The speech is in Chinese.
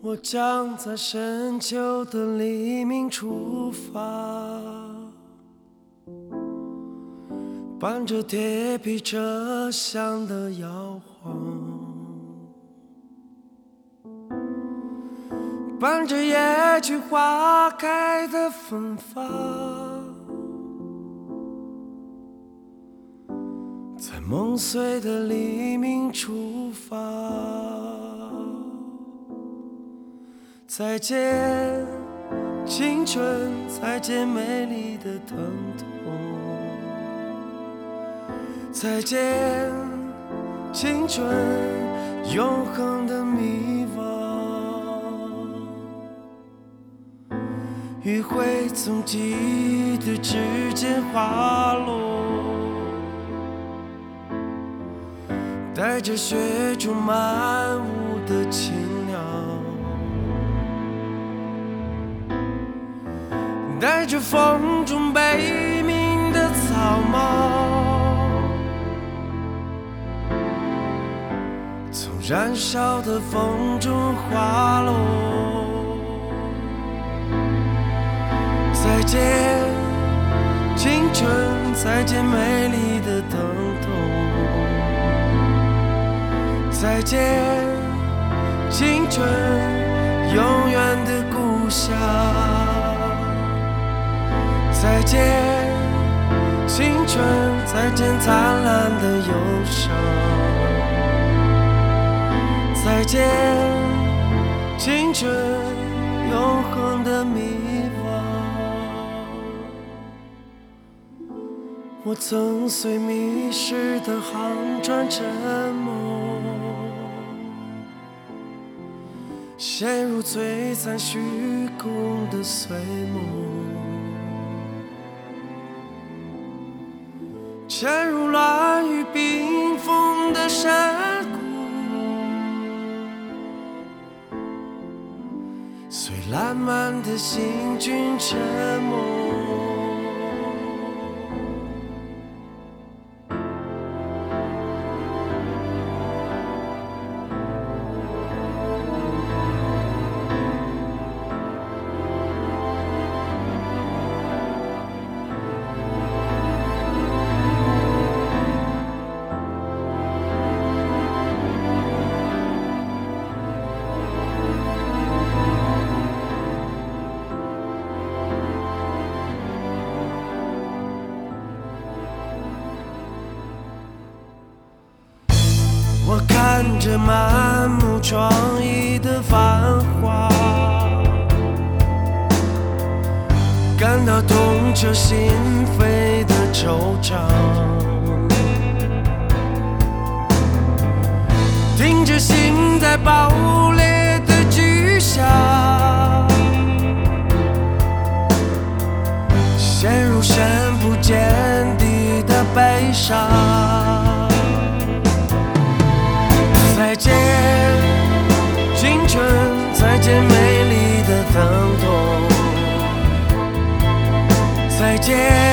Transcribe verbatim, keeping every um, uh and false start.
我将在深秋的黎明出发，伴着铁皮车厢的摇晃，伴着野菊花开的芬芳，在梦碎的黎明出发。再见青春，再见美丽的疼痛，再见青春永恒的迷惘。余晖从记忆的指尖滑落，带着雪中漫舞的青鸟，带着风中悲鸣的草帽，从燃烧的风中滑落。再见青春，再见美丽的疼痛，再见青春永远的故乡，再见青春，再见灿烂的忧伤，再见青春永恒的迷惘。我曾随迷失的航船沉没，陷入璀璨虚空的碎梦，沉入乱雨冰封的山谷，随烂漫的行军沉没。我看着满目疮痍的繁华，感到痛彻心扉的惆怅，听着心在爆裂的巨响，陷入深不见底的悲伤。再见青春，再见美丽的疼痛，再见